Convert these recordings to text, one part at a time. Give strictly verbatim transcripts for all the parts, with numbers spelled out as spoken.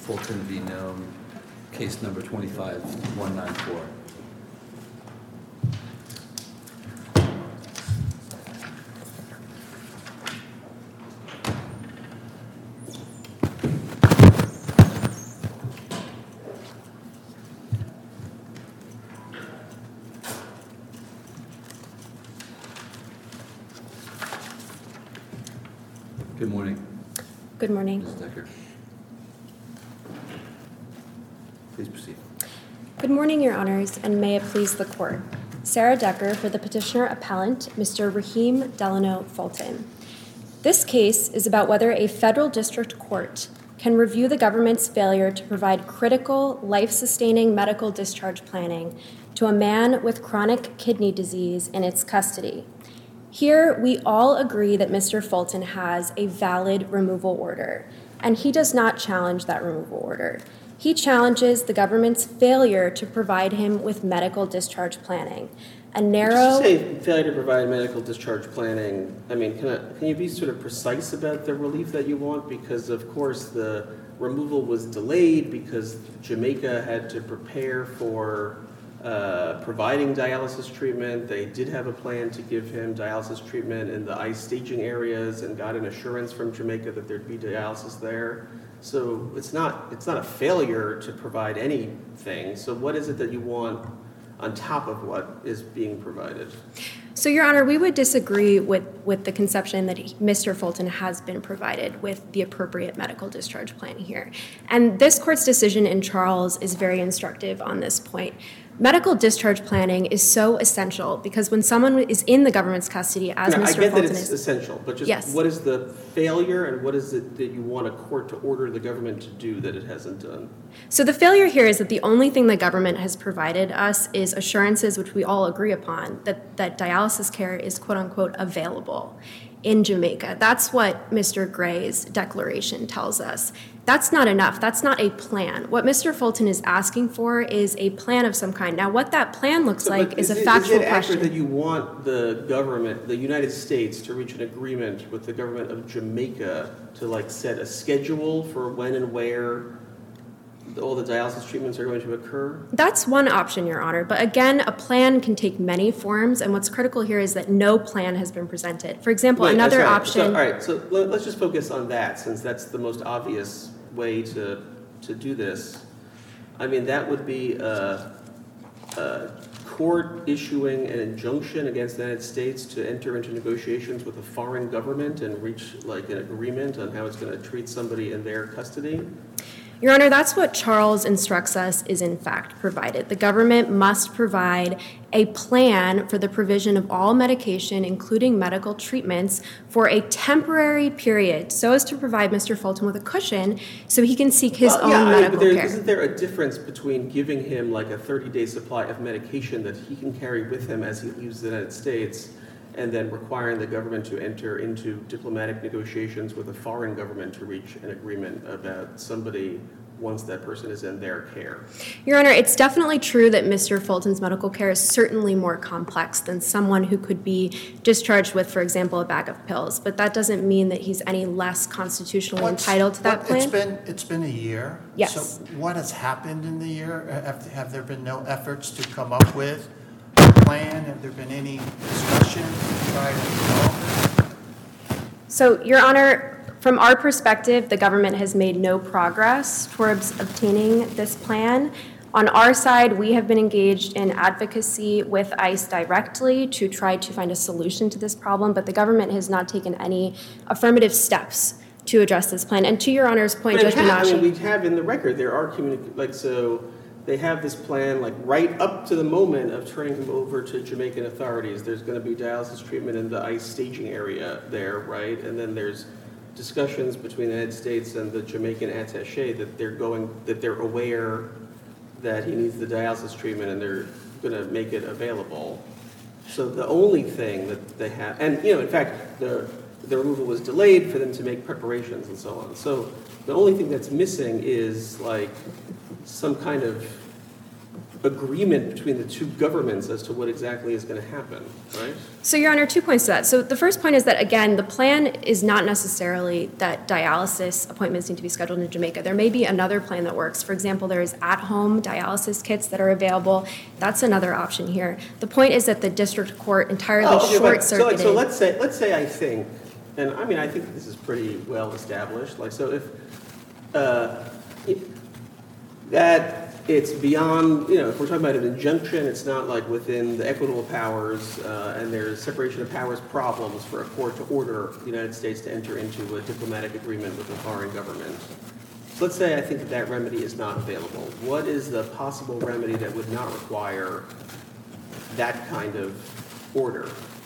Fulton v. Nome, case number twenty-five one ninety-four. Good morning. Good morning. Miz Decker. Please proceed. Good morning, Your Honors, and may it please the Court. Sarah Decker for the petitioner appellant, Mister Raheem Delano Fulton. This case is about whether a federal district court can review the government's failure to provide critical, life-sustaining medical discharge planning to a man with chronic kidney disease in its custody. Here, we all agree that Mister Fulton has a valid removal order, and he does not challenge that removal order. He challenges the government's failure to provide him with medical discharge planning. A narrow... Did you say failure to provide medical discharge planning? I mean, can, I, can you be sort of precise about the relief that you want? Because, of course, the removal was delayed because Jamaica had to prepare for uh, providing dialysis treatment. They did have a plan to give him dialysis treatment in the ICE staging areas and got an assurance from Jamaica that there'd be dialysis there. So it's not, it's not a failure to provide anything. So what is it that you want on top of what is being provided? So, Your Honor, we would disagree with, with the conception that he, Mister Fulton has been provided with the appropriate medical discharge plan here. And this court's decision in Charles is very instructive on this point. Medical discharge planning is so essential because when someone is in the government's custody, as now, Mister I get Fulton that it's is, essential, but just yes. What is the failure and what is it that you want a court to order the government to do that it hasn't done? So the failure here is that the only thing the government has provided us is assurances, which we all agree upon, that, that dialysis care is quote-unquote available in Jamaica. That's what Mister Gray's declaration tells us. That's not enough. That's not a plan. What Mister Fulton is asking for is a plan of some kind. Now, what that plan looks so, like is, is a it, factual is it question. accurate that you want the government, the United States, to reach an agreement with the government of Jamaica to like set a schedule for when and where all the dialysis treatments are going to occur? That's one option, Your Honor. But again, a plan can take many forms, and what's critical here is that no plan has been presented. For example, Wait, another right. option... So, all right, so let, let's just focus on that, since that's the most obvious way to, to do this. I mean, that would be a, a court issuing an injunction against the United States to enter into negotiations with a foreign government and reach like an agreement on how it's going to treat somebody in their custody. Your Honor, that's what Charles instructs us is in fact provided. The government must provide a plan for the provision of all medication, including medical treatments, for a temporary period so as to provide Mister Fulton with a cushion so he can seek his well, own yeah, medical I mean, care. Isn't there a difference between giving him like a thirty-day supply of medication that he can carry with him as he leaves the United States and then requiring the government to enter into diplomatic negotiations with a foreign government to reach an agreement about somebody once that person is in their care? Your Honor, it's definitely true that Mister Fulton's medical care is certainly more complex than someone who could be discharged with, for example, a bag of pills. But that doesn't mean that he's any less constitutionally What's, entitled to that what, plan. It's been, it's been a year. Yes. So what has happened in the year? Have, have there been no efforts to come up with a plan? Have there been any discussion to try to resolve it? So, Your Honor, from our perspective, the government has made no progress towards obtaining this plan. On our side, we have been engaged in advocacy with ICE directly to try to find a solution to this problem, but the government has not taken any affirmative steps to address this plan. And to Your Honor's point, But Judge it ha- I mean, Menashe. we have in the record, there are communi- like, so they have this plan, like, right up to the moment of turning him over to Jamaican authorities. There's going to be dialysis treatment in the ICE staging area there, right? And then there's discussions between the United States and the Jamaican attaché that they're going, that they're aware that he needs the dialysis treatment and they're going to make it available. So the only thing that they have, and you know, in fact, the the removal was delayed for them to make preparations and so on. So the only thing that's missing is like some kind of agreement between the two governments as to what exactly is going to happen, right? So, Your Honor, two points to that. So the first point is that, again, the plan is not necessarily that dialysis appointments need to be scheduled in Jamaica. There may be another plan that works. For example, there's at-home dialysis kits that are available. That's another option here. The point is that the district court entirely Oh, okay, but- so, like, short-circuited. so let's say, let's say I think, and I mean, I think this is pretty well established. Like, so if uh, it, that it's beyond, you know, if we're talking about an injunction, it's not like within the equitable powers, uh, and there's separation of powers problems for a court to order the United States to enter into a diplomatic agreement with a foreign government. So let's say I think that that remedy is not available. What is the possible remedy that would not require that kind of order?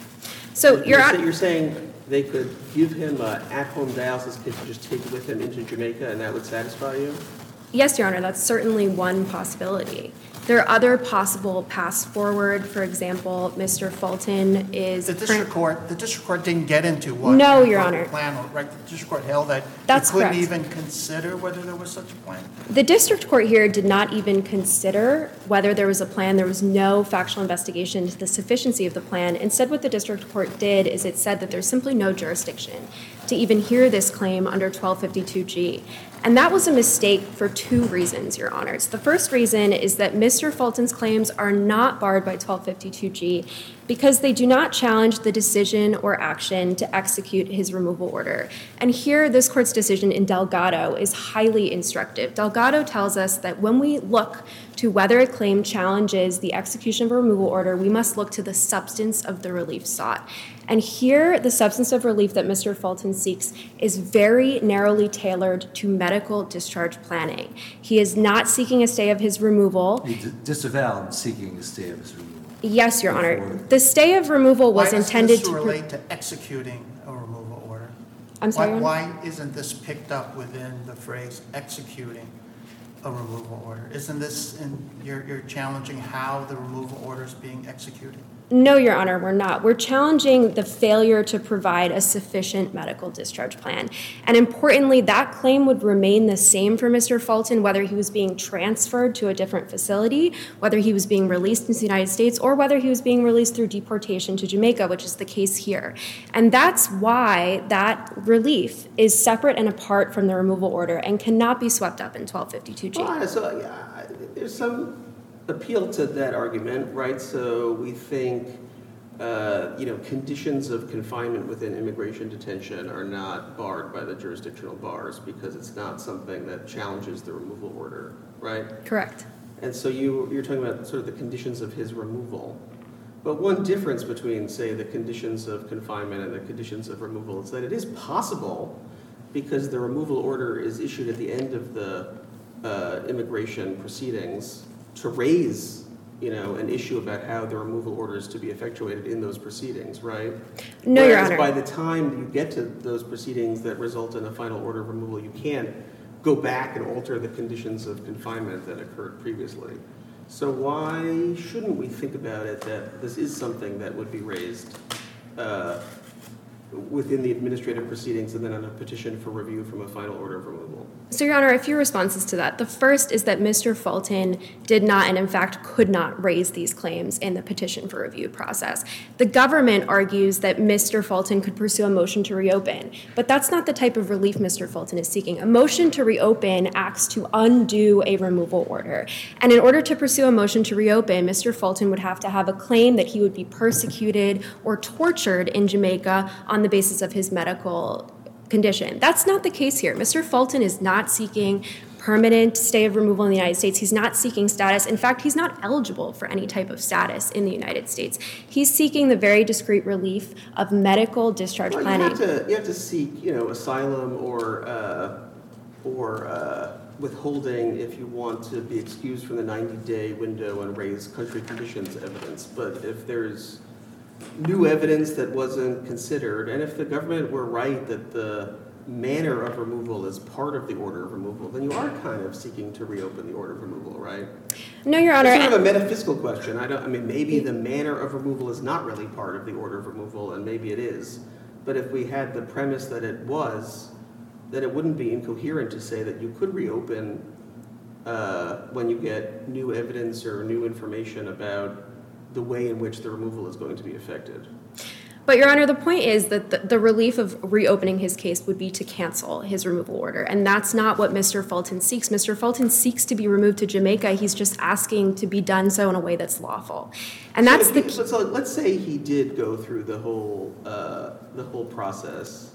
So, you're, Your sa- Honor, you're saying they could give him an at-home dialysis kit to just take with him into Jamaica, and that would satisfy you? yes, Your Honor, that's certainly one possibility. There are other possible paths forward. For example, Mister Fulton is The district current- court, the district court didn't get into what. No, the Your what Honor. the plan was, right? The district court held that That's it couldn't correct. even consider whether there was such a plan. The district court here did not even consider whether there was a plan. There was no factual investigation into the sufficiency of the plan. Instead, what the district court did is it said that there's simply no jurisdiction to even hear this claim under twelve fifty-two G. And that was a mistake for two reasons, Your Honors. The first reason is that Mister Fulton's claims are not barred by twelve fifty-two G because they do not challenge the decision or action to execute his removal order. And here, this court's decision in Delgado is highly instructive. Delgado tells us that when we look to whether a claim challenges the execution of a removal order, we must look to the substance of the relief sought. And here, the substance of relief that Mister Fulton seeks is very narrowly tailored to medical discharge planning. He is not seeking a stay of his removal. He d- disavowed seeking a stay of his removal. Yes, Your Honor. The stay of removal was Why intended does this to. pro- relate to executing a removal order? I'm sorry, Your Why, Honor? why isn't this picked up within the phrase executing a removal order? Isn't this, in, you're, you're challenging how the removal order is being executed? No, Your Honor, we're not. We're challenging the failure to provide a sufficient medical discharge plan. And importantly, that claim would remain the same for Mister Fulton, whether he was being transferred to a different facility, whether he was being released into the United States, or whether he was being released through deportation to Jamaica, which is the case here. And that's why that relief is separate and apart from the removal order and cannot be swept up in twelve fifty-two G. Well, so yeah, I- there's some appeal to that argument, right? So we think, uh, you know, conditions of confinement within immigration detention are not barred by the jurisdictional bars because it's not something that challenges the removal order, right? Correct. And so you, you're talking about sort of the conditions of his removal. But one difference between, say, the conditions of confinement and the conditions of removal is that it is possible, because the removal order is issued at the end of the uh, immigration proceedings, to raise, you know, an issue about how the removal order is to be effectuated in those proceedings, right? No, Your Whereas Honor. by the time you get to those proceedings that result in a final order of removal, you can't go back and alter the conditions of confinement that occurred previously. So why shouldn't we think about it that this is something that would be raised uh, within the administrative proceedings and then on a petition for review from a final order of removal? So, Your Honor, a few responses to that. The first is that Mister Fulton did not, and in fact could not, raise these claims in the petition for review process. The government argues that Mister Fulton could pursue a motion to reopen, but that's not the type of relief Mister Fulton is seeking. A motion to reopen acts to undo a removal order. And in order to pursue a motion to reopen, Mister Fulton would have to have a claim that he would be persecuted or tortured in Jamaica on the basis of his medical condition. That's not the case here. Mister Fulton is not seeking permanent stay of removal in the United States. He's not seeking status. In fact, he's not eligible for any type of status in the United States. He's seeking the very discrete relief of medical discharge Well, you planning. have to you have to seek, you know, asylum or uh, or uh, withholding if you want to be excused from the ninety-day window and raise country conditions evidence. But if there's new evidence that wasn't considered, and if the government were right that the manner of removal is part of the order of removal, then you are kind of seeking to reopen the order of removal, right? No, Your Honor. It's sort of a metaphysical question. I don't. I mean, maybe the manner of removal is not really part of the order of removal, and maybe it is. But if we had the premise that it was, then it wouldn't be incoherent to say that you could reopen uh, when you get new evidence or new information about the way in which the removal is going to be affected. But, Your Honor, the point is that the, the relief of reopening his case would be to cancel his removal order, and that's not what Mister Fulton seeks. Mister Fulton seeks to be removed to Jamaica. He's just asking to be done so in a way that's lawful, and that's so the. He, so let's say he did go through the whole uh, the whole process,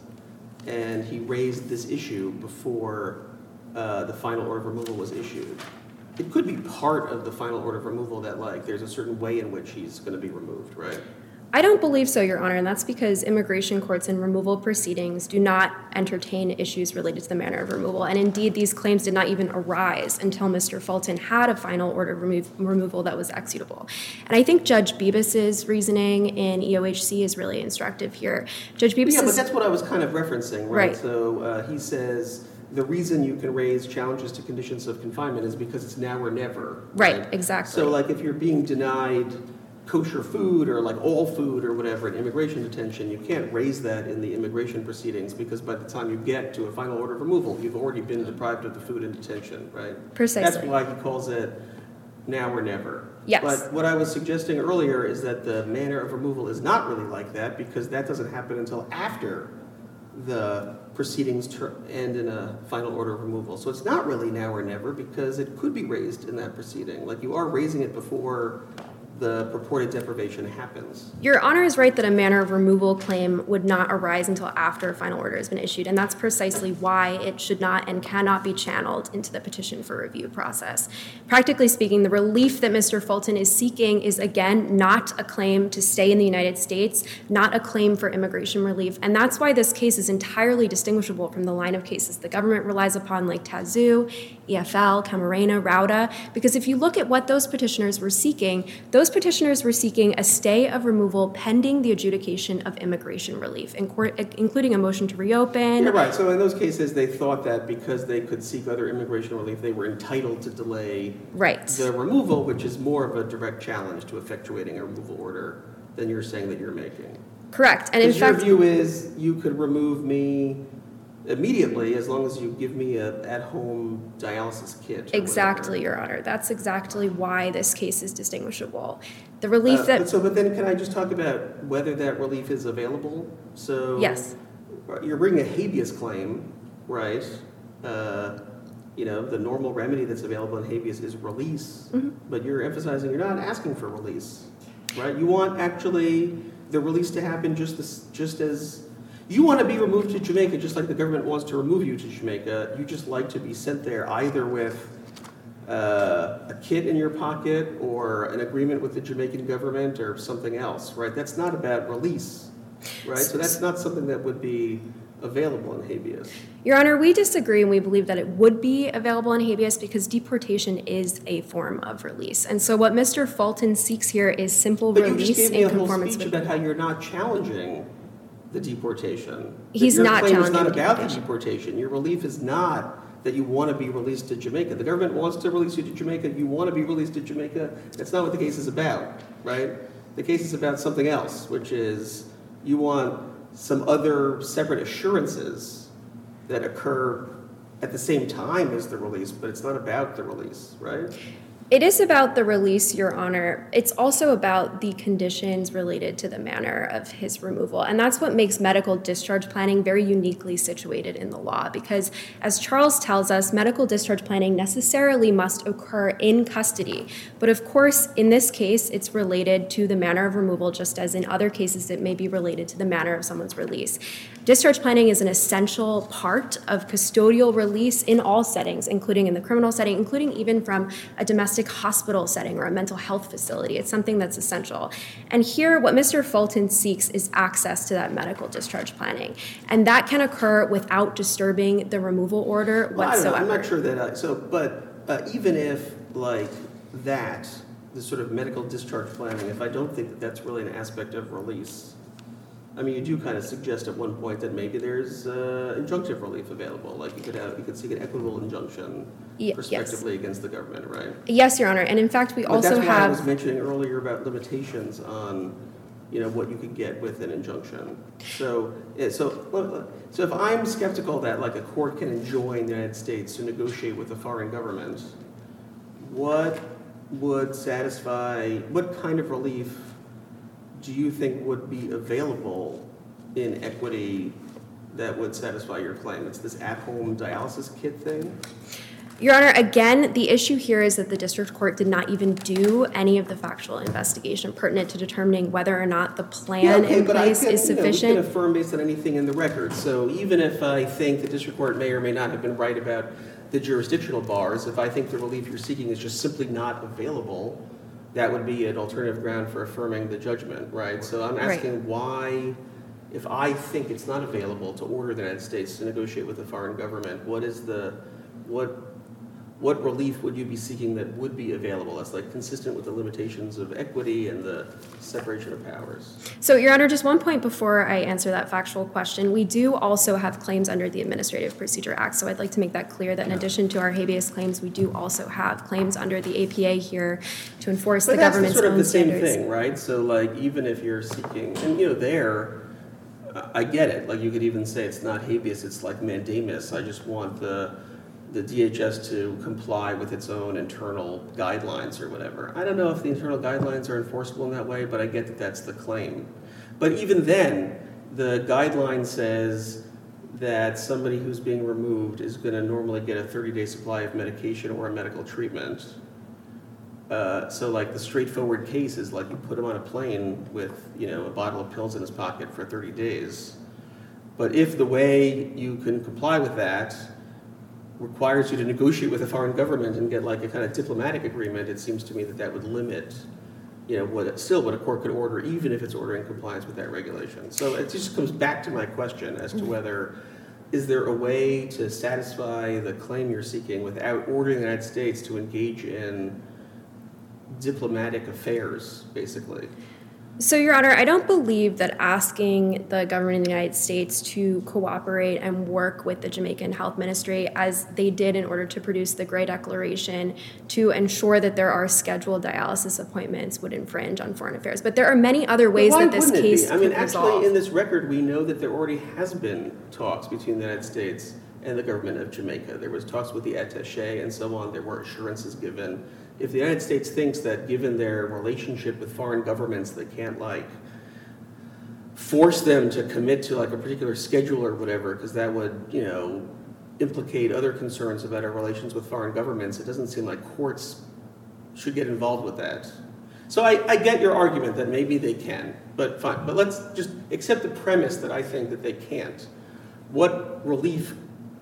and he raised this issue before uh, the final order of removal was issued. It could be part of the final order of removal that, like, there's a certain way in which he's going to be removed, right? I don't believe so, Your Honor, and that's because immigration courts in removal proceedings do not entertain issues related to the manner of removal. And indeed, these claims did not even arise until Mister Fulton had a final order of remo- removal that was executable. And I think Judge Bibas's reasoning in E O H C is really instructive here. Judge Bibas Yeah, is, but that's what I was kind of referencing, right? Right. So uh, he says the reason you can raise challenges to conditions of confinement is because it's now or never. Right, exactly. So, like, if you're being denied kosher food or like all food or whatever in immigration detention, you can't raise that in the immigration proceedings because by the time you get to a final order of removal, you've already been deprived of the food in detention, right? Precisely. That's why he calls it now or never. Yes. But what I was suggesting earlier is that the manner of removal is not really like that because that doesn't happen until after the proceedings ter- end in a final order of removal. So it's not really now or never because it could be raised in that proceeding. Like, you are raising it before the purported deprivation happens. Your Honor is right that a manner of removal claim would not arise until after a final order has been issued, and that's precisely why it should not and cannot be channeled into the petition for review process. Practically speaking, the relief that Mister Fulton is seeking is, again, not a claim to stay in the United States, not a claim for immigration relief, and that's why this case is entirely distinguishable from the line of cases the government relies upon, like Tazoo, E F L, Camarena, Rauda, because if you look at what those petitioners were seeking, those petitioners were seeking a stay of removal pending the adjudication of immigration relief, including a motion to reopen. You're right. So in those cases, they thought that because they could seek other immigration relief, they were entitled to delay right. the removal, which is more of a direct challenge to effectuating a removal order than you're saying that you're making. Correct. And in Because your fact, view is you could remove me immediately as long as you give me a at-home dialysis kit. Exactly, Your Honor. That's exactly why this case is distinguishable. The relief uh, that... But so, but then can I just talk about whether that relief is available? So Yes. You're bringing a habeas claim, right? Uh, you know, the normal remedy that's available in habeas is release, Mm-hmm. but you're emphasizing you're not asking for release, right? You want actually the release to happen just as, just as you want to be removed to Jamaica, just like the government wants to remove you to Jamaica. You just like to be sent there either with uh, a kit in your pocket or an agreement with the Jamaican government or something else, right? That's not about release, right? So that's not something that would be available in habeas. Your Honor, we disagree, and we believe that it would be available in habeas because deportation is a form of release. And so what Mister Fulton seeks here is simple But you release just gave me in a whole conformance speech with... about how you're not challenging the deportation. He's Your not claim is challenging not the about the deportation. deportation. Your relief is not that you want to be released to Jamaica. The government wants to release you to Jamaica. You want to be released to Jamaica. That's not what the case is about, right? The case is about something else, which is you want some other separate assurances that occur at the same time as the release, but it's not about the release, right? It is about the release, Your Honor. It's also about the conditions related to the manner of his removal. And that's what makes medical discharge planning very uniquely situated in the law. Because as Charles tells us, medical discharge planning necessarily must occur in custody. But of course, in this case, it's related to the manner of removal, just as in other cases it may be related to the manner of someone's release. Discharge planning is an essential part of custodial release in all settings, including in the criminal setting, including even from a domestic hospital setting or a mental health facility. It's something that's essential. And here, what Mister Fulton seeks is access to that medical discharge planning. And that can occur without disturbing the removal order Well, whatsoever. I don't know. I'm not sure that, I, so, but uh, even if, like, that, the sort of medical discharge planning, if I don't think that that's really an aspect of release, I mean, you do kind of suggest at one point that maybe there's uh, injunctive relief available. Like you could have, you could seek an equitable injunction Ye- prospectively against the government, right? Yes, Your Honor. And in fact, we But also that's why have... I was mentioning earlier about limitations on, you know, what you could get with an injunction. So, yeah, so, so if I'm skeptical that like a court can enjoin the United States to negotiate with a foreign government, what would satisfy, what kind of relief do you think would be available in equity that would satisfy your claim? It's this at-home dialysis kit thing? Your Honor, again, the issue here is that the district court did not even do any of the factual investigation pertinent to determining whether or not the plan Yeah, okay, in but I place can, is you know, sufficient. we can affirm based on anything in the record. So even if I think the district court may or may not have been right about the jurisdictional bars, if I think the relief you're seeking is just simply not available, that would be an alternative ground for affirming the judgment, right? So I'm asking Right. why, if I think it's not available to order the United States to negotiate with a foreign government, what is the, what, what relief would you be seeking that would be available that's like consistent with the limitations of equity and the separation of powers? So, Your Honor, just one point before I answer that factual question. We do also have claims under the Administrative Procedure Act, so I'd like to make that clear that in addition to our habeas claims, we do also have claims under the A P A here to enforce But the that's government's sort of own the same standards. thing, right? So like even if you're seeking, and you know there, uh, I get it. Like you could even say it's not habeas, it's like mandamus. I just want the the D H S to comply with its own internal guidelines or whatever. I don't know if the internal guidelines are enforceable in that way, but I get that that's the claim. But even then, the guideline says that somebody who's being removed is going to normally get a thirty-day supply of medication or a medical treatment. Uh, so like the straightforward case is like you put him on a plane with, you know, a bottle of pills in his pocket for thirty days. But if the way you can comply with that requires you to negotiate with a foreign government and get like a kind of diplomatic agreement, it seems to me that that would limit, you know, what still what a court could order, even if it's ordering compliance with that regulation. So it just comes back to my question as to whether, is there a way to satisfy the claim you're seeking without ordering the United States to engage in diplomatic affairs, basically? So, Your Honor, I don't believe that asking the government of the United States to cooperate and work with the Jamaican Health Ministry, as they did in order to produce the Gray Declaration, to ensure that there are scheduled dialysis appointments would infringe on foreign affairs. But there are many other ways Why that this wouldn't it case be? I mean, could actually, resolve. in this record, we know that there already has been talks between the United States and the government of Jamaica. There was talks with the attaché and so on. There were assurances given. If the United States thinks that given their relationship with foreign governments, they can't like force them to commit to like a particular schedule or whatever, because that would, you know, implicate other concerns about our relations with foreign governments, it doesn't seem like courts should get involved with that. So I, I get your argument that maybe they can, but fine. But let's just accept the premise that I think that they can't. What relief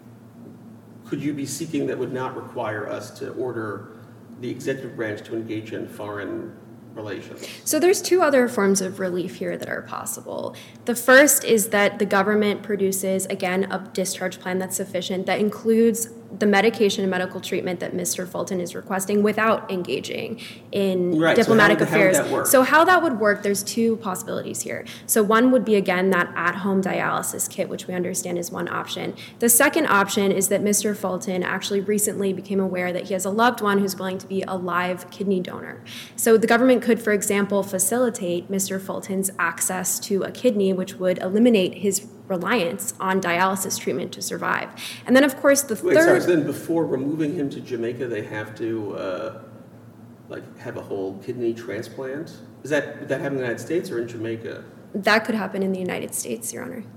could you be seeking that would not require us to order the executive branch to engage in foreign relations? So there's two other forms of relief here that are possible. The first is that the government produces, again, a discharge plan that's sufficient, that includes the medication and medical treatment that Mister Fulton is requesting without engaging in Right, so diplomatic how would- how would affairs. that work? So how that would work, there's two possibilities here. So one would be, again, that at-home dialysis kit, which we understand is one option. The second option is that Mister Fulton actually recently became aware that he has a loved one who's willing to be a live kidney donor. So the government could, for example, facilitate Mister Fulton's access to a kidney, which would eliminate his reliance on dialysis treatment to survive. And then, of course, the Wait, third... sorry, so then before removing him to Jamaica, they have to, uh, like, have a whole kidney transplant? Is that, would that happen in the United States or in Jamaica? That could happen in the United States, Your Honor.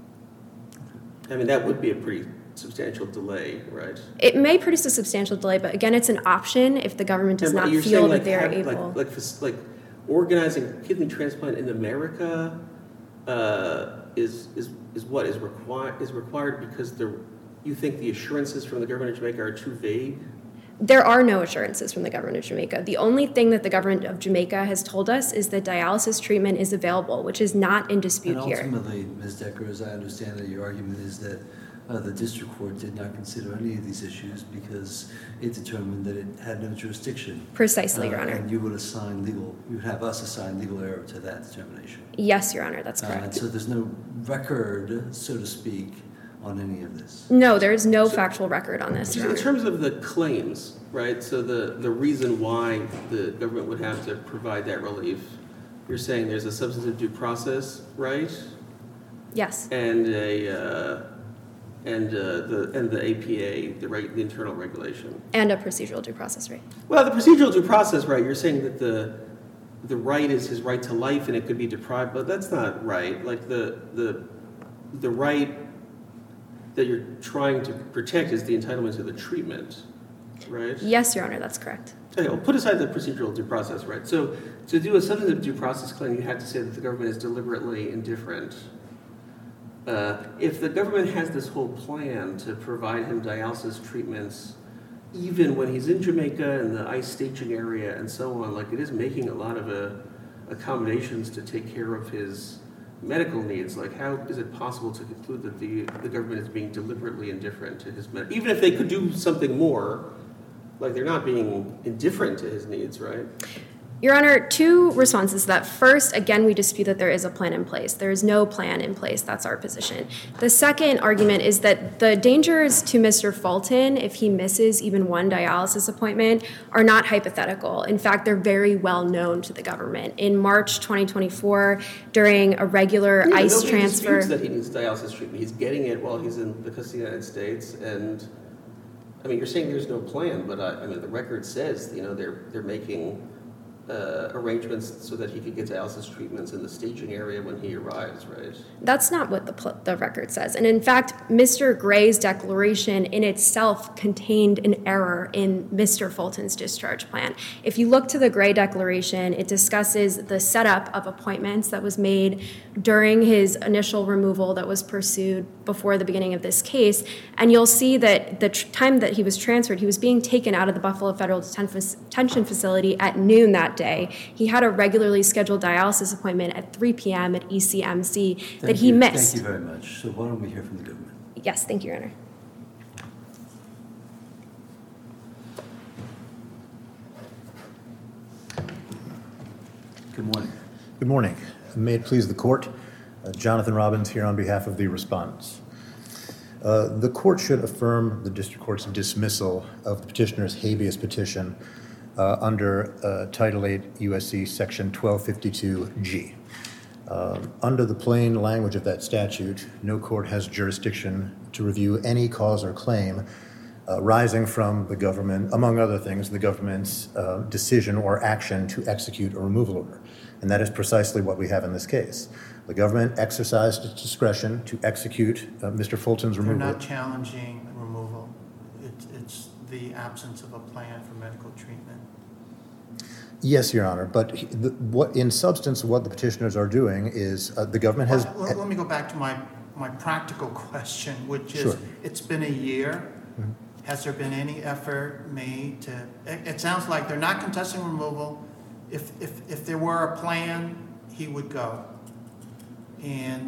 I mean, that would be a pretty substantial delay, right? It may produce a substantial delay, but again, it's an option if the government does And not you're feel saying, that like, they are have- able. Like, like, fac- like organizing kidney transplant in America uh, is is is what is required is required because the you think the assurances from the government of Jamaica are too vague? There are no assurances from the government of Jamaica. The only thing that the government of Jamaica has told us is that dialysis treatment is available, which is not in dispute And here. ultimately, Miz Decker, as I understand it, your argument is that uh, the district court did not consider any of these issues because it determined that it had no jurisdiction. Precisely, Your Uh, Honor. And you would assign legal, you would have us assign legal error to that determination. Yes, Your Honor, that's Uh, and correct. so there's no record, so to speak, on any of this. No, there is no So- factual record on this, Your In Honor. terms of the claims, right? So the, the reason why the government would have to provide that relief, you're saying there's a substantive due process, right? Yes. And a uh, and uh, the and the A P A, the, reg, the internal regulation. And a procedural due process right. Well, the procedural due process right, you're saying that the the right is his right to life and it could be deprived, but that's not right. Like the the the right that you're trying to protect is the entitlement to the treatment, right? Yes, Your Honor, that's correct. Okay, well, put aside the procedural due process right. So to do a substantive due process claim, you have to say that the government is deliberately indifferent. Uh, if the government has this whole plan to provide him dialysis treatments, even when he's in Jamaica and the ICE staging area and so on, like it is making a lot of uh, accommodations to take care of his medical needs. Like, how is it possible to conclude that the the government is being deliberately indifferent to his med? Even if they could do something more, like they're not being indifferent to his needs, right? Your Honor, two responses to that. First, again, we dispute that there is a plan in place. There is no plan in place. That's our position. The second argument is that the dangers to Mister Fulton, if he misses even one dialysis appointment, are not hypothetical. In fact, they're very well known to the government. In March twenty twenty-four, during a regular Yeah, ICE nobody transfer... disputes that he needs dialysis treatment. He's getting it while he's in the custody of the United States, and I mean, you're saying there's no plan, but I, I mean, the record says, you know, they're they're making uh, arrangements so that he could get dialysis treatments in the staging area when he arrives, right? That's not what the, pl- the record says. And in fact, Mister Gray's declaration in itself contained an error in Mister Fulton's discharge plan. If you look to the Gray declaration, it discusses the setup of appointments that was made during his initial removal that was pursued before the beginning of this case. And you'll see that the tr- time that he was transferred, he was being taken out of the Buffalo Federal Detention Facility at noon that day. He had a regularly scheduled dialysis appointment at three p.m. at E C M C Thank that he you. missed. Thank you very much. So why don't we hear from the government? Yes, thank you, Your Honor. Good morning. Good morning. May it please the court, uh, Jonathan Robbins here on behalf of the respondents. Uh, the court should affirm the district court's dismissal of the petitioner's habeas petition uh, under uh, Title eight U S C Section twelve fifty-two G. Uh, under the plain language of that statute, no court has jurisdiction to review any cause or claim uh, rising from the government, among other things, the government's uh, decision or action to execute a removal order. And that is precisely what we have in this case. The government exercised its discretion to execute uh, Mister Fulton's They're removal. not challenging removal. It's, it's the absence of a plan for medical treatment. Yes, Your Honor, but he- the, what, in substance, what the petitioners are doing is uh, the government has. Well, Let let me go back to my, my practical question, which is, Sure. it's been a year. Mhm. Has there been any effort made to, it, it sounds like they're not contesting removal. If, if, if there were a plan, he would go. And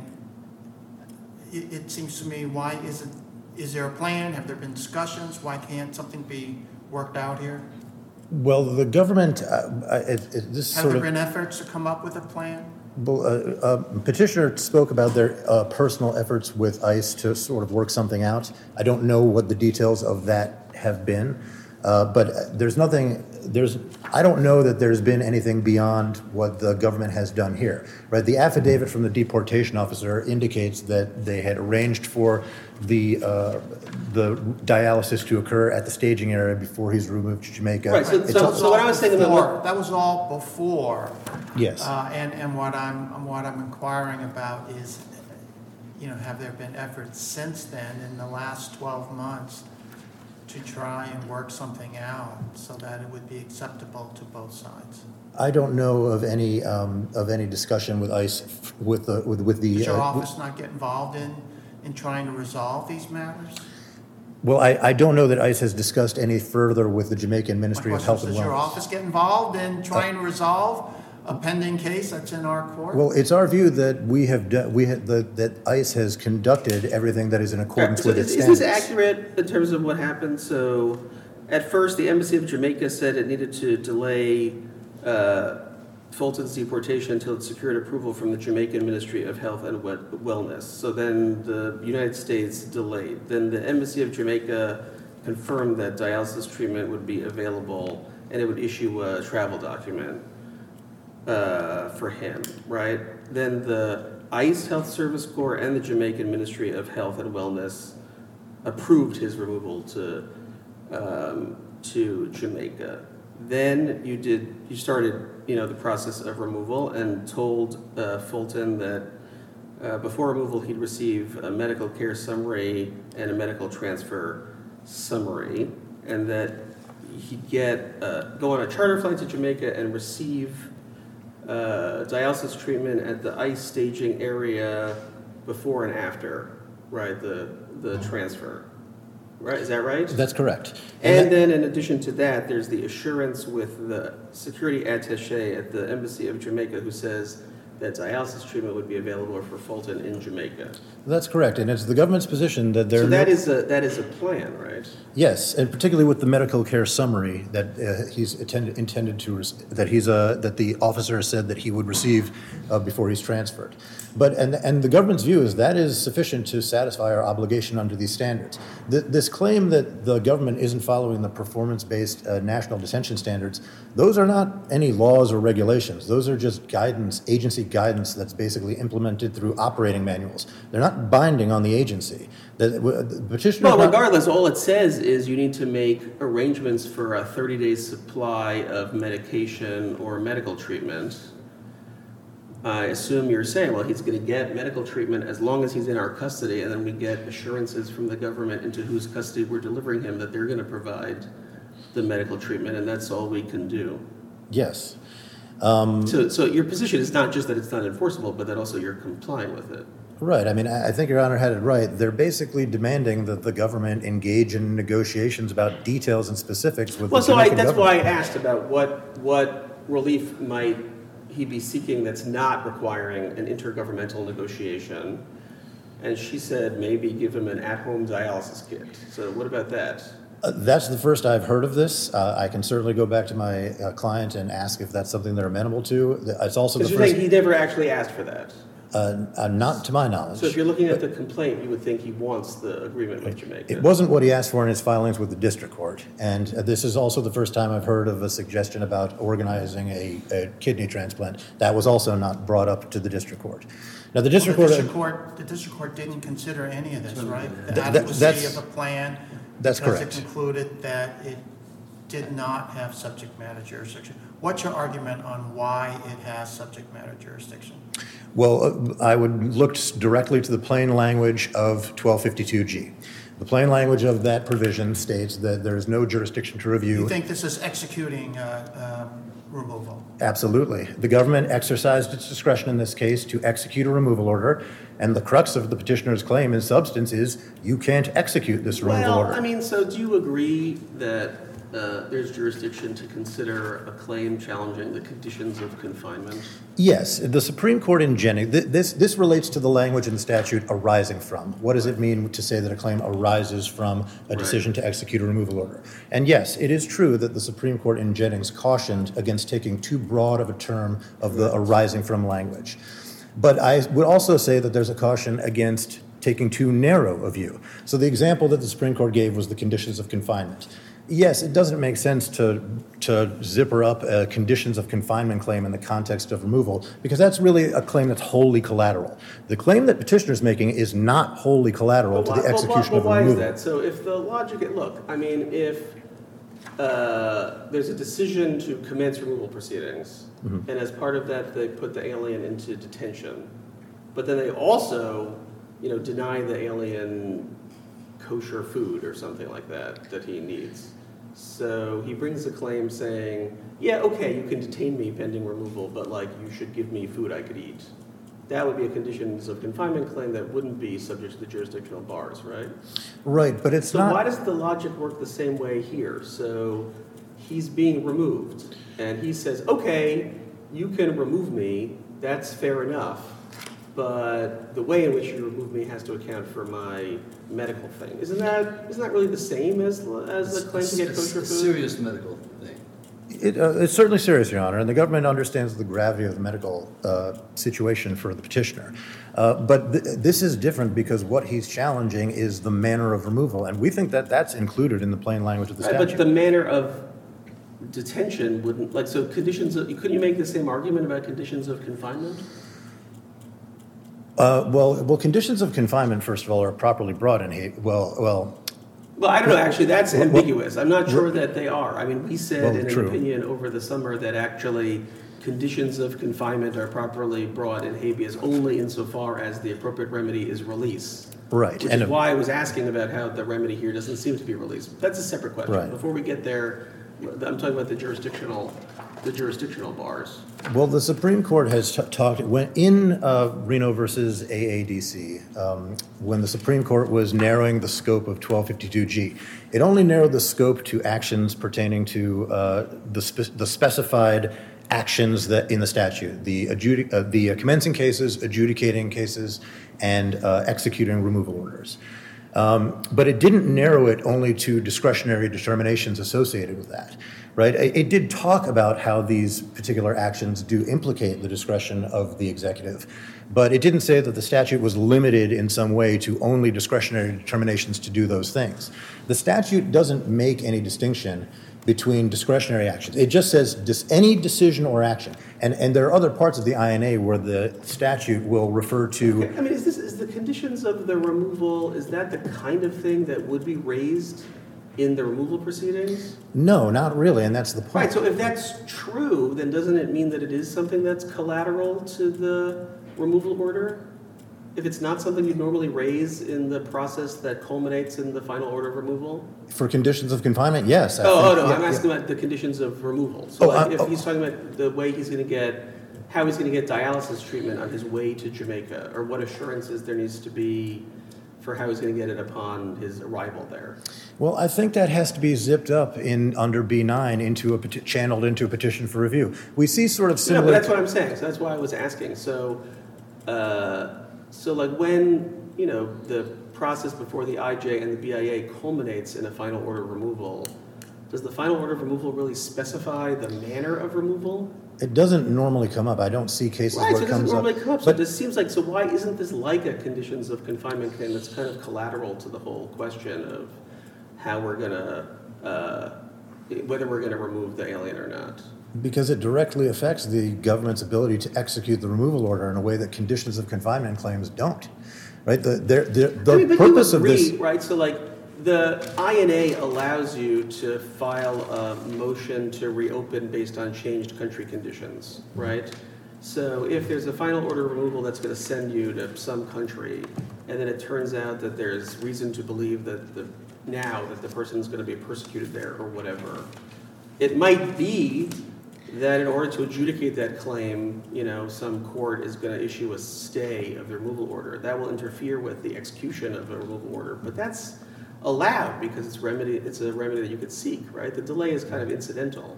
it, it seems to me, why isn't, is there a plan? Have there been discussions? Why can't something be worked out here? Well, the government, uh, uh, it, it, this Have sort there of. been efforts to come up with a plan? Well, uh, uh, petitioner spoke about their uh, personal efforts with ICE to sort of work something out. I don't know what the details of that have been, uh, but there's nothing. There's. I don't know that there's been anything beyond what the government has done here. Right. The affidavit from the deportation officer indicates that they had arranged for the uh, the dialysis to occur at the staging area before he's removed to Jamaica. Right, so- It's so- all- so what I was saying about Before- what- That was all before. yes. Uh, and, and what I'm, what I'm inquiring about is, you know, have there been efforts since then, in the last twelve months, to try and work something out so that it would be acceptable to both sides? I don't know of any um, of any discussion with ICE f- with the with with the. Does your uh, office not get involved in, in trying to resolve these matters? Well, I, I don't know that ICE has discussed any further with the Jamaican My Ministry of question Health is, and does your Wellness. office get involved in trying to resolve a pending case that's in our court? Well, it's our view that we have do, we have, the, that ICE has conducted everything that is in accordance So with is, its is standards. this accurate in terms of what happened? So, at first, the Embassy of Jamaica said it needed to delay uh, Fulton's deportation until it secured approval from the Jamaican Ministry of Health and We- Wellness. So then the United States delayed. Then the Embassy of Jamaica confirmed that dialysis treatment would be available, and it would issue a travel document uh, for him, right? Then the ICE Health Service Corps and the Jamaican Ministry of Health and Wellness approved his removal to um, to Jamaica. Then you did you started you know the process of removal and told uh, Fulton that uh, before removal he'd receive a medical care summary and a medical transfer summary, and that he'd get uh, go on a charter flight to Jamaica and receive uh, dialysis treatment at the ICE staging area before and after, right? The the transfer, right? Is that right? That's correct. And then, in addition to that, there's the assurance with the security attaché at the Embassy of Jamaica who says that dialysis treatment would be available for Fulton in Jamaica. That's correct, and it's the government's position that there. So that is a that is a plan, right? Yes, and particularly with the medical care summary that uh, he's attended, intended to rec- that he's uh, that the officer said that he would receive uh, before he's transferred. But and and the government's view is that is sufficient to satisfy our obligation under these standards. Th- this claim that the government isn't following the performance-based uh, national detention standards, those are not any laws or regulations. Those are just guidance, agency guidance that's basically implemented through operating manuals. They're not binding on the agency. The, the petitioner. Well, regardless, all it says is you need to make arrangements for a thirty-day supply of medication or medical treatment. I assume you're saying, well, he's going to get medical treatment as long as he's in our custody, and then we get assurances from the government into whose custody we're delivering him that they're going to provide the medical treatment, and that's all we can do. Yes. Um, so, so your position is not just that it's not enforceable, but that also you're complying with it. Right. I mean, I think Your Honor had it right. They're basically demanding that the government engage in negotiations about details and specifics with well, the so I, Jamaican that's government. why I asked about what what relief might he be seeking that's not requiring an intergovernmental negotiation. And she said maybe give him an at-home dialysis kit. So what about that? Uh, that's the first I've heard of this. Uh, I can certainly go back to my uh, client and ask if that's something they're amenable to. It's also the Because you first. think he never actually asked for that. Uh, uh, not to my knowledge. So if you're looking at the complaint, you would think he wants the agreement with Jamaica. It wasn't what he asked for in his filings with the district court. And uh, this is also the first time I've heard of a suggestion about organizing a, a kidney transplant. That was also not brought up to the district court. Now, the district Well, court. the district court, the district court didn't consider any of this, right? The Th- that- adequacy that's- of the plan. that's Because correct. it concluded that it did not have subject matter jurisdiction. What's your argument on why it has subject matter jurisdiction? Well, uh, I would look directly to the plain language of twelve fifty-two G. The plain language of that provision states that there is no jurisdiction to review. You think this is executing uh, um, removal? Absolutely. The government exercised its discretion in this case to execute a removal order, and the crux of the petitioner's claim in substance is you can't execute this removal Well, order. I mean, so do you agree that uh, there's jurisdiction to consider a claim challenging the conditions of confinement? Yes, the Supreme Court in Jennings, th- this, this relates to the language in the statute arising from. What does it mean to say that a claim arises from a decision to execute a removal order? And yes, it is true that the Supreme Court in Jennings cautioned against taking too broad of a term of the arising from language. But I would also say that there's a caution against taking too narrow a view. So the example that the Supreme Court gave was the conditions of confinement. Yes, it doesn't make sense to to zipper up a conditions of confinement claim in the context of removal, because that's really a claim that's wholly collateral. The claim that petitioner's making is not wholly collateral But to the why- execution but of why, a but why is removal. that? So if the logic, look, I mean, if uh, there's a decision to commence removal proceedings, Mm-hmm. and as part of that, they put the alien into detention, but then they also, you know, deny the alien kosher food or something like that that he needs. So he brings a claim saying, yeah, okay, you can detain me pending removal, but like you should give me food I could eat. That would be a conditions of confinement claim that wouldn't be subject to the jurisdictional bars, right? Right, but it's So not. why does the logic work the same way here? So he's being removed, and he says, okay, you can remove me, that's fair enough, but the way in which you remove me has to account for my medical thing. Isn't that isn't that really the same as as the claim to get It's kosher a food? serious medical thing. It, uh, it's certainly serious, Your Honor, and the government understands the gravity of the medical uh, situation for the petitioner. Uh, but th- this is different because what he's challenging is the manner of removal, and we think that that's included in the plain language of the Right, statute. but the manner of detention wouldn't, like, so conditions of, couldn't you make the same argument about conditions of confinement? Uh, well, well, conditions of confinement, first of all, are properly brought in, ha- well, well, Well, I don't know, actually, that's Well, ambiguous. I'm not sure that they are. I mean, we said Well, in an true. opinion over the summer that actually conditions of confinement are properly brought in habeas only insofar as the appropriate remedy is release. right. Which and is a- why I was asking about how the remedy here doesn't seem to be released. That's a separate question. Right. Before we get there, I'm talking about the jurisdictional, the jurisdictional bars. Well, the Supreme Court has t- talked, when in uh, Reno versus A A D C, um, when the Supreme Court was narrowing the scope of twelve fifty-two G, it only narrowed the scope to actions pertaining to uh, the, spe- the specified actions that in the statute, the, adjudic- uh, the uh, commencing cases, adjudicating cases, and uh, executing removal orders. Um, but it didn't narrow it only to discretionary determinations associated with that, right? It, it did talk about how these particular actions do implicate the discretion of the executive, but it didn't say that the statute was limited in some way to only discretionary determinations to do those things. The statute doesn't make any distinction between discretionary actions. It just says dis- any decision or action. And, and there are other parts of the I N A where the statute will refer to. I mean, is this, is the conditions of the removal, is that the kind of thing that would be raised in the removal proceedings? No, not really, and that's the point. Right, so if that's true, then doesn't it mean that it is something that's collateral to the removal order? If it's not something you'd normally raise in the process that culminates in the final order of removal? For conditions of confinement, yes. I Oh, oh think- no, yeah, I'm yeah. asking about the conditions of removal. So Oh, like, uh, if oh. he's talking about the way he's gonna get, how he's gonna get dialysis treatment on his way to Jamaica, or what assurances there needs to be for how he's gonna get it upon his arrival there. Well, I think that has to be zipped up in, under B nine, into a, peti- channeled into a petition for review. We see sort of No, similar. but that's what I'm saying, so that's why I was asking. So, uh, so like when, you know, the process before the I J and the B I A culminates in a final order of removal, does the final order of removal really specify the manner of removal? It doesn't normally come up. I don't see cases Right, where so it it doesn't comes up. normally come up, so But this seems like, so why isn't this like a conditions of confinement claim that's kind of collateral to the whole question of how we're gonna, uh, whether we're gonna remove the alien or not? because it directly affects the government's ability to execute the removal order in a way that conditions of confinement claims don't. Right? The, they're- they're- the I mean, but purpose you of agree, this. right? So like the I N A allows you to file a motion to reopen based on changed country conditions, right? So if there's a final order of removal that's going to send you to some country, and then it turns out that there's reason to believe that the now that the person's going to be persecuted there or whatever, it might be that in order to adjudicate that claim, you know, some court is going to issue a stay of the removal order. That will interfere with the execution of a removal order, but that's allowed because it's remedy. It's a remedy that you could seek, right? The delay is kind of incidental.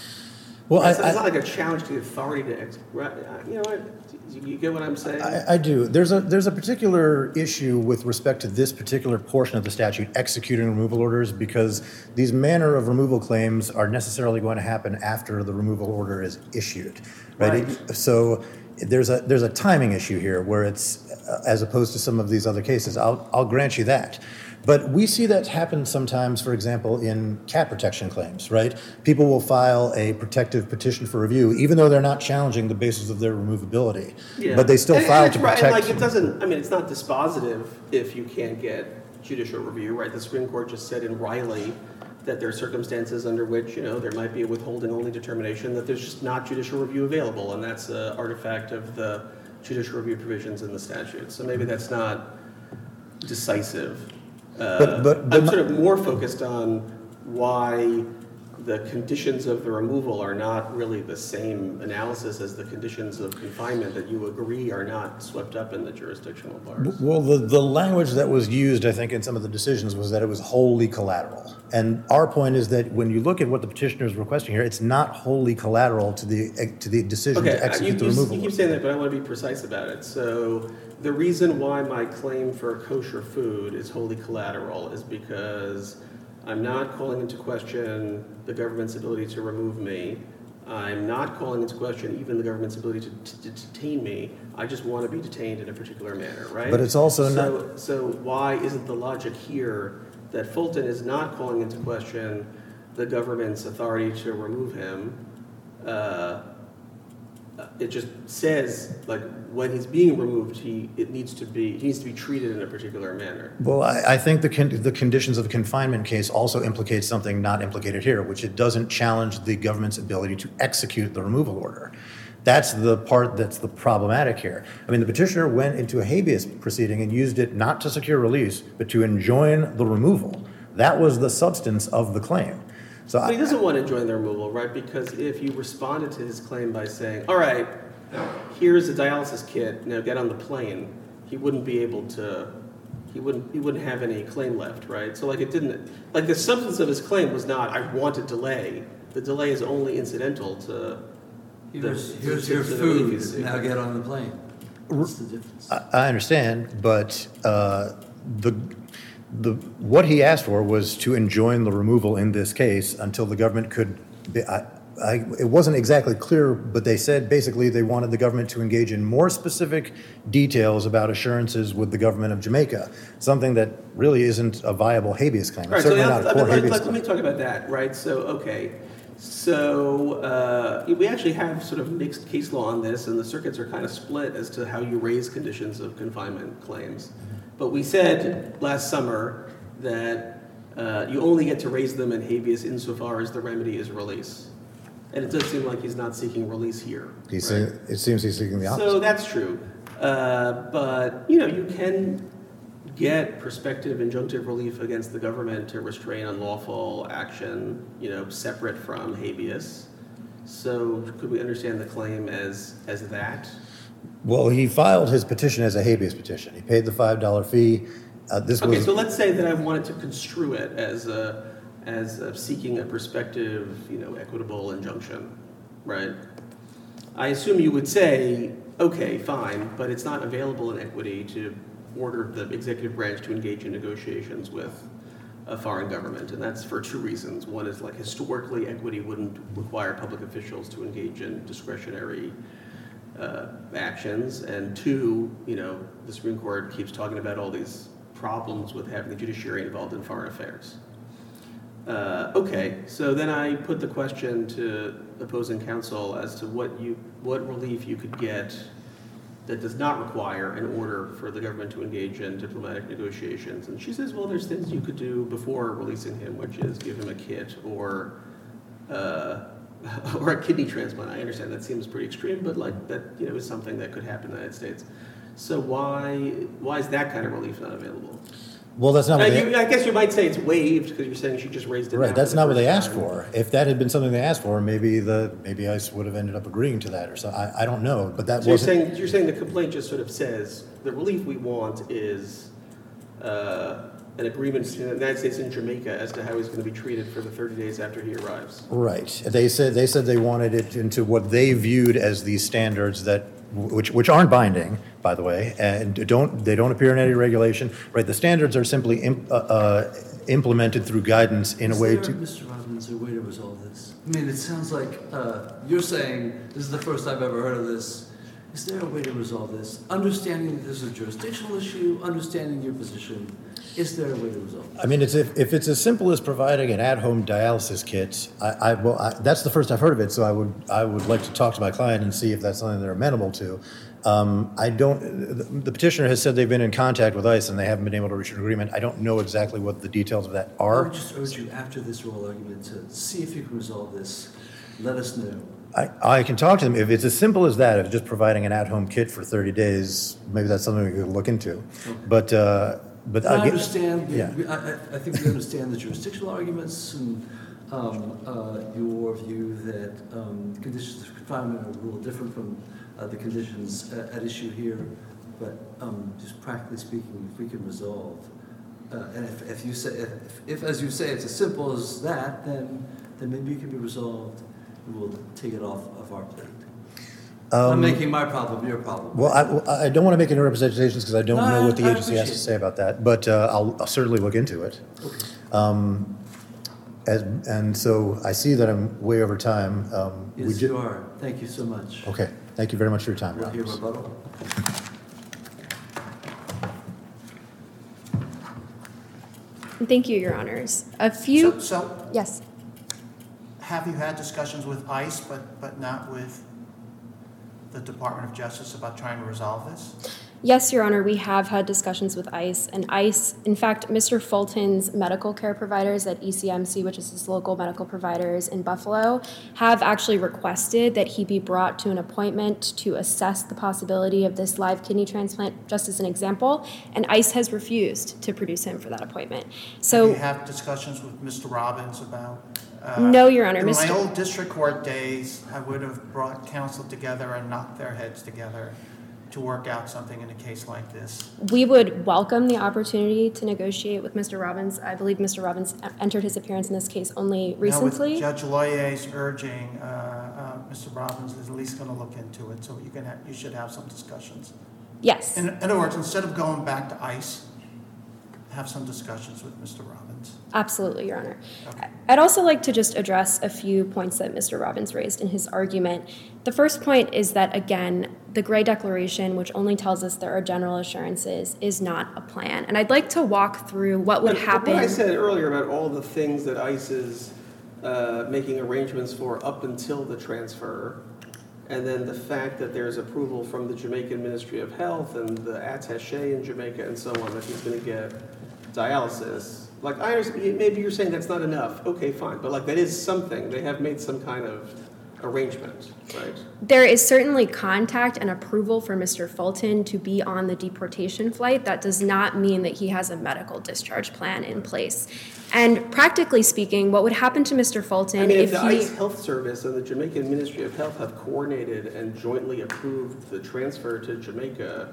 Well, I, it's, it's I, not like a challenge to the authority to, ex- right? You know what? You get what I'm saying? I, I do. There's a there's a particular issue with respect to this particular portion of the statute, executing removal orders, because these manner of removal claims are necessarily going to happen after the removal order is issued, right? Right. It- so there's a there's a timing issue here where it's uh, as opposed to some of these other cases. I'll I'll grant you that. But we see that happen sometimes, for example, in cat protection claims, right? People will file a protective petition for review, even though they're not challenging the basis of their removability. Yeah. But they still And- file and to it's right, protect. and like it doesn't. I mean, it's not dispositive if you can't get judicial review, right? The Supreme Court just said in Riley that there are circumstances under which you know there might be a withholding only determination that there's just not judicial review available, and that's an artifact of the judicial review provisions in the statute. So maybe that's not decisive. Uh, But- but- but I'm my- sort of more focused on why the conditions of the removal are not really the same analysis as the conditions of confinement that you agree are not swept up in the jurisdictional bars. Well, the, the language that was used, I think, in some of the decisions was that it was wholly collateral. And our point is that when you look at what the petitioner is requesting here, it's not wholly collateral to the to the decision Okay, to uh, you, execute the you, removal. you keep saying that, but I want to be precise about it. So the reason why my claim for kosher food is wholly collateral is because I'm not calling into question the government's ability to remove me. I'm not calling into question even the government's ability to, to, to detain me. I just want to be detained in a particular manner, right? But it's also so, not- So why isn't the logic here that Fulton is not calling into question the government's authority to remove him, uh, uh, it just says, like, when he's being removed, he, it needs to be, he needs to be treated in a particular manner. Well, I, I think the, con- the conditions of confinement case also implicates something not implicated here, which it doesn't challenge the government's ability to execute the removal order. That's the part that's the problematic here. I mean, the petitioner went into a habeas proceeding and used it not to secure release, but to enjoin the removal. That was the substance of the claim. So But he I, doesn't want to join the removal, right? Because if you responded to his claim by saying, all right, here's a dialysis kit, now get on the plane, he wouldn't be able to, he wouldn't, he wouldn't have any claim left, right? So like it didn't, like the substance of his claim was not, I want a delay. The delay is only incidental to the, Here's, to- here's to- your to the relief he's food, seeking. now get on the plane. What's the difference? I, I understand, but uh, the, the, what he asked for was to enjoin the removal in this case until the government could, be, I, I, it wasn't exactly clear, but they said basically they wanted the government to engage in more specific details about assurances with the government of Jamaica, something that really isn't a viable habeas claim. All right, It's so certainly now, not a I core mean, let, habeas let, let me claim. talk about that, right? So, okay, so uh, we actually have sort of mixed case law on this, and the circuits are kind of split as to how you raise conditions of confinement claims. But we said last summer that uh, you only get to raise them in habeas insofar as the remedy is release. And it does seem like he's not seeking release here. He's, right? It seems he's seeking the opposite. So that's true. Uh, but, you know, you can get prospective injunctive relief against the government to restrain unlawful action, you know, separate from habeas. So could we understand the claim as, as that? Well, he filed his petition as a habeas petition. He paid the five dollar fee. Uh, this Okay, was so let's say that I wanted to construe it as a, as a seeking a prospective, you know, equitable injunction, right? I assume you would say, okay, fine, but it's not available in equity to order the executive branch to engage in negotiations with a foreign government, and that's for two reasons. One is like historically, equity wouldn't require public officials to engage in discretionary uh, actions, and two, you know, the Supreme Court keeps talking about all these problems with having the judiciary involved in foreign affairs. Uh, okay, so then I put the question to opposing counsel as to what you, what relief you could get that does not require an order for the government to engage in diplomatic negotiations. And she says, well, there's things you could do before releasing him, which is give him a kit or uh, or a kidney transplant. I understand that seems pretty extreme, but like that, you know, is something that could happen in the United States. So why why is that kind of relief not available? well, that's not Uh, what they, you, I guess you might say it's waived because you're saying she just raised it. now right. for That's the not what first they asked time. for. If that had been something they asked for, maybe the maybe ICE would have ended up agreeing to that or so. I, I don't know, but that So you're wasn't. saying, you're saying the complaint just sort of says, the relief we want is uh, an agreement between the United States and Jamaica as to how he's going to be treated for the thirty days after he arrives. Right. They said they said they wanted it into what they viewed as these standards that which which aren't binding, by the way, and don't they don't appear in any regulation. Right. The standards are simply imp, uh, uh, implemented through guidance in Is a way there, to. Mister Robbins, a way to resolve this? I mean, it sounds like uh, you're saying, this is the first I've ever heard of this. Is there a way to resolve this? Understanding that this is a jurisdictional issue, understanding your position, is there a way to resolve it? I mean, it's if, if it's as simple as providing an at-home dialysis kit, I, I well, I, that's the first I've heard of it. So I would I would like to talk to my client and see if that's something they're amenable to. Um, I don't. The, the petitioner has said they've been in contact with ICE and they haven't been able to reach an agreement. I don't know exactly what the details of that I are. would just urge you, after this oral argument, to see if you can resolve this. Let us know. I, I can talk to them if it's as simple as that. If just providing an at-home kit for thirty days, maybe that's something we could look into. But uh, but I I get- understand, yeah. we- I, I I think we understand the jurisdictional arguments and um, uh, your view that um, conditions of confinement are a little different from uh, the conditions at, at issue here. But um, just practically speaking, if we can resolve, uh, and if, if you say, if, if as you say, it's as simple as that, then then maybe it can be resolved. And we'll take it off of our plate. I'm Um, making my problem your problem. Well, I, I don't want to make any representations because I don't No, know what the I agency has to appreciate say about that, but uh, I'll, I'll certainly look into it. Okay. Um, as, and so I see that I'm way over time. Um, we Yes, ju- you are. Thank you so much. Okay, thank you very much for your time, We'll hear Roberts. rebuttal. Thank you, Your Honors. A few, So, so yes. have you had discussions with ICE, but, but not with the Department of Justice about trying to resolve this? Yes, Your Honor, we have had discussions with ICE, and ICE, in fact, Mister Fulton's medical care providers at E C M C, which is his local medical providers in Buffalo, have actually requested that he be brought to an appointment to assess the possibility of this live kidney transplant, just as an example, and ICE has refused to produce him for that appointment. So, Have you had discussions with Mister Robbins about? Uh, no, Your Honor. In Mister my old district court days, I would have brought counsel together and knocked their heads together to work out something in a case like this. We would welcome the opportunity to negotiate with Mister Robbins. I believe Mister Robbins entered his appearance in this case only recently. Now with Judge Loyer's urging, uh, uh, Mister Robbins is at least going to look into it, so you can have, you should have some discussions. Yes. In, in other words, instead of going back to ICE, have some discussions with Mister Robbins. Absolutely, Your Honor. Okay. I'd also like to just address a few points that Mister Robbins raised in his argument. The first point is that, again, the Gray Declaration, which only tells us there are general assurances, is not a plan. And I'd like to walk through what would But happen. What I said earlier about all the things that ICE is uh, making arrangements for up until the transfer, and then the fact that there's approval from the Jamaican Ministry of Health and the attaché in Jamaica and so on that he's going to get dialysis. Like, I understand, maybe you're saying that's not enough. Okay, fine. But, like, that is something. They have made some kind of arrangement, right? There is certainly contact and approval for Mister Fulton to be on the deportation flight. That does not mean that he has a medical discharge plan in place. And practically speaking, what would happen to Mister Fulton I mean, if, if the he... ICE Health Service and the Jamaican Ministry of Health have coordinated and jointly approved the transfer to Jamaica,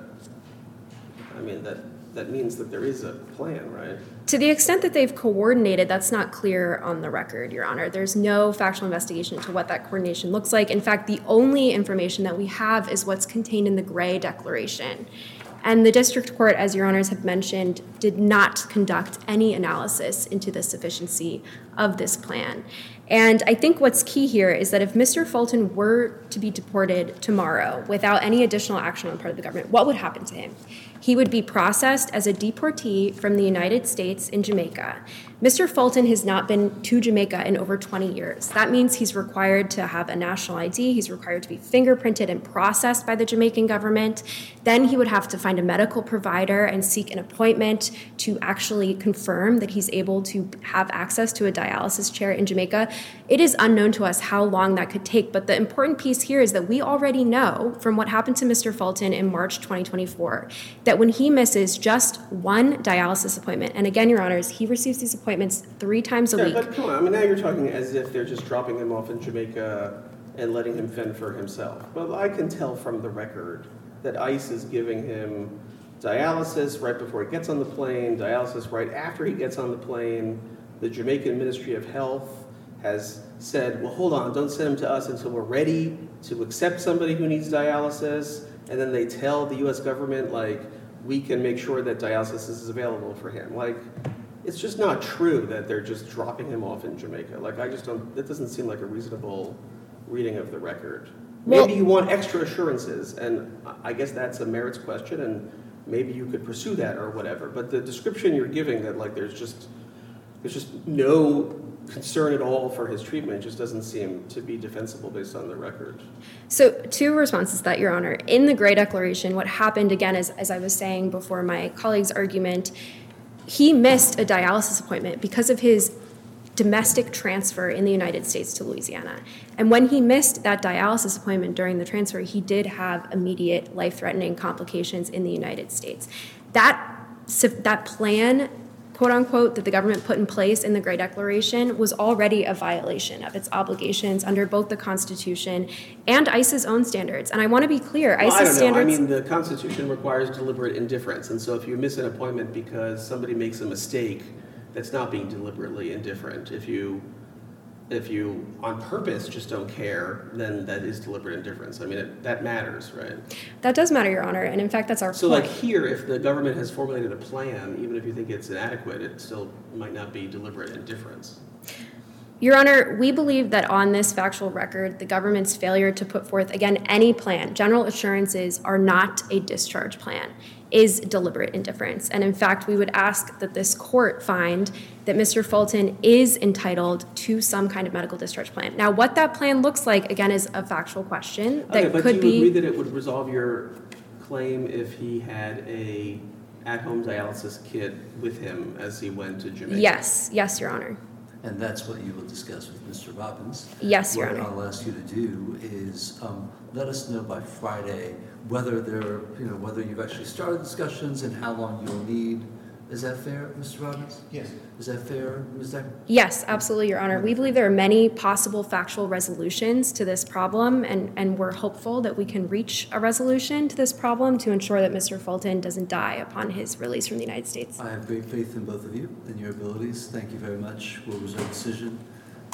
I mean, that, that means that there is a plan, right? To the extent that they've coordinated, that's not clear on the record, Your Honor. There's no factual investigation into what that coordination looks like. In fact, the only information that we have is what's contained in the Gray Declaration. And the district court, as Your Honors have mentioned, did not conduct any analysis into the sufficiency of this plan. And I think what's key here is that if Mister Fulton were to be deported tomorrow without any additional action on the part of the government, what would happen to him? He would be processed as a deportee from the United States in Jamaica. Mister Fulton has not been to Jamaica in over twenty years. That means he's required to have a national I D. He's required to be fingerprinted and processed by the Jamaican government. Then he would have to find a medical provider and seek an appointment to actually confirm that he's able to have access to a dialysis chair in Jamaica. It is unknown to us how long that could take, but the important piece here is that we already know from what happened to Mister Fulton in March twenty twenty-four that when he misses just one dialysis appointment, and again, Your Honors, he receives these appointments three times a Yeah, week. but come on, I mean, now you're talking as if they're just dropping him off in Jamaica and letting him fend for himself. Well, I can tell from the record that ICE is giving him dialysis right before he gets on the plane, dialysis right after he gets on the plane. The Jamaican Ministry of Health has said, well, hold on, don't send him to us until we're ready to accept somebody who needs dialysis. And then they tell the U S government, like, we can make sure that dialysis is available for him. Like, it's just not true that they're just dropping him off in Jamaica. Like, I just don't, that doesn't seem like a reasonable reading of the record. Well- Maybe you want extra assurances, and I guess that's a merits question, and maybe you could pursue that or whatever. But the description you're giving that, like, there's just, there's just no concern at all for his treatment just doesn't seem to be defensible based on the record. So two responses to that, Your Honor. In the Gray Declaration, what happened, again, as, as I was saying before my colleague's argument, he missed a dialysis appointment because of his domestic transfer in the United States to Louisiana. And when he missed that dialysis appointment during the transfer, he did have immediate life-threatening complications in the United States. That, that plan, quote unquote, that the government put in place in the Gray Declaration was already a violation of its obligations under both the Constitution and ICE's own standards. And I want to be clear, Well, ICE's I don't know. standards... I mean, the Constitution requires deliberate indifference. And so if you miss an appointment because somebody makes a mistake, that's not being deliberately indifferent. If you, if you on purpose just don't care, then that is deliberate indifference. I mean, it, that matters, right? That does matter, Your Honor, and in fact, that's our So point. like here, if the government has formulated a plan, even if you think it's inadequate, it still might not be deliberate indifference. Your Honor, we believe that on this factual record, the government's failure to put forth, again, any plan, general assurances are not a discharge plan. is deliberate indifference. And in fact, we would ask that this court find that Mister Fulton is entitled to some kind of medical discharge plan. Now, what that plan looks like, again, is a factual question that Okay, but could do you agree be. that it would resolve your claim if he had a at-home dialysis kit with him as he went to Jamaica? Yes, yes, Your Honor. And that's what you will discuss with Mister Robbins. Yes, Your What Honor. I'll ask you to do is um, let us know by Friday whether there, you know, whether you've actually started discussions and how long you'll need. Is that fair, Mister Robbins? Yes. Is that fair, Miz Decker? Yes, absolutely, Your Honor. We believe there are many possible factual resolutions to this problem, and, and we're hopeful that we can reach a resolution to this problem to ensure that Mister Fulton doesn't die upon his release from the United States. I have great faith in both of you and your abilities. Thank you very much. We'll reserve decision.